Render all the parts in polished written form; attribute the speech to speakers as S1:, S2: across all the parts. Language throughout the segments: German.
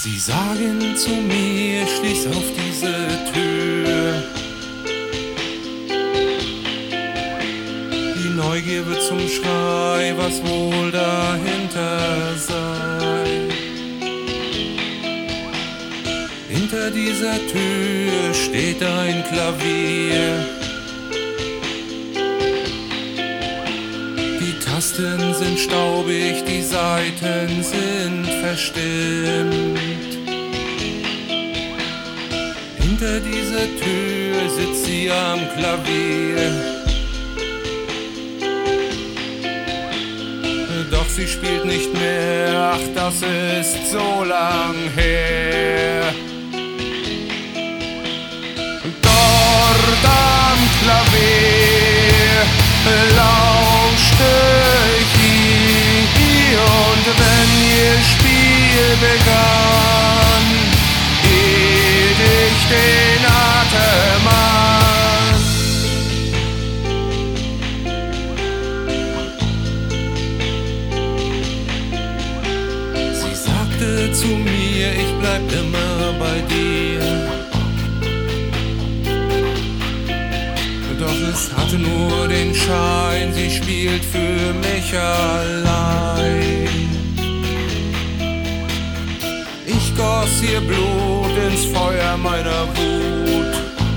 S1: Sie sagen zu mir, schließ auf diese Tür. Die Neugier wird zum Schrei, was wohl dahinter sei. Hinter dieser Tür steht ein Klavier. Die Tasten sind staubig, die Saiten sind verstimmt. Hinter dieser Tür sitzt sie am Klavier. Doch sie spielt nicht mehr, ach, das ist so lang her. Dort am Klavier lauschte ich ihr, und wenn ihr Spiel begann, hielt ich den Atem an. Sie sagte zu mir, ich bleib immer bei dir. Doch es hatte nur den Schein, sie spielt für mich allein. Ich goss ihr Blut ins Feuer meiner Wut.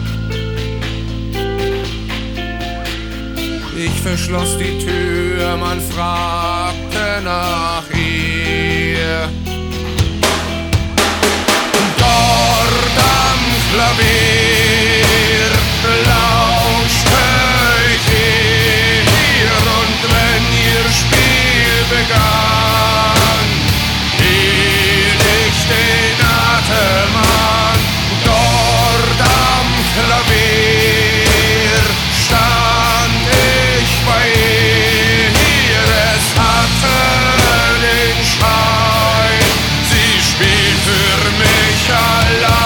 S1: Ich verschloss die Tür, man fragte nach ihr. Dort am Klavier lauschte ich ihr, und wenn ihr Spiel begann, hielt ich den Atem an. Dort am Klavier stand ich bei ihr, es hatte den Schein, sie spielt für mich allein.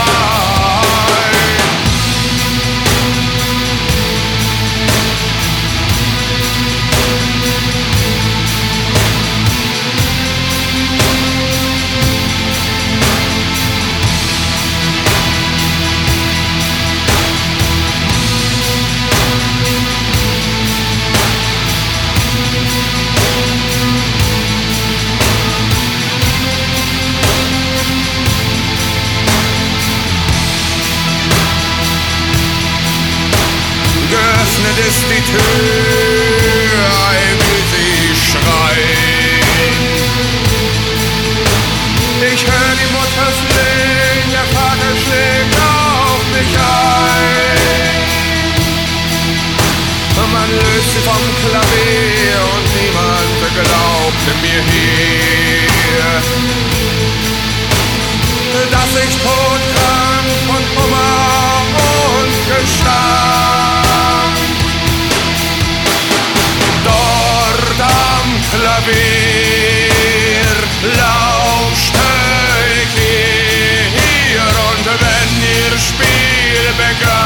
S1: Geöffnet ist die Tür, ei, wie sie schreit. Ich hör die Mutter flehen, der Vater schlägt auf mich ein. Man löst sie vom Klavier und niemand glaubte mir hier, dass ich todkrank und Hummer und Gestank dort am Klavier lauschte ich ihr, und wenn ihr Spiel begann,